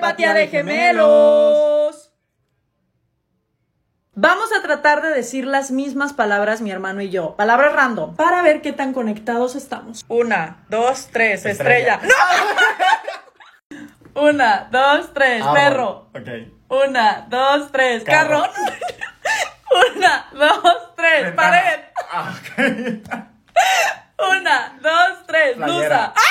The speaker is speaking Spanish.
telepatía de gemelos. Vamos a tratar de decir las mismas palabras, mi hermano y yo. Palabras random, para ver qué tan conectados estamos. 1, 2, 3, estrella. ¡No! 1, 2, 3, perro. Ok. 1, 2, 3, carro. 1, 2, 3, pared. 1, 2, 3, blusa.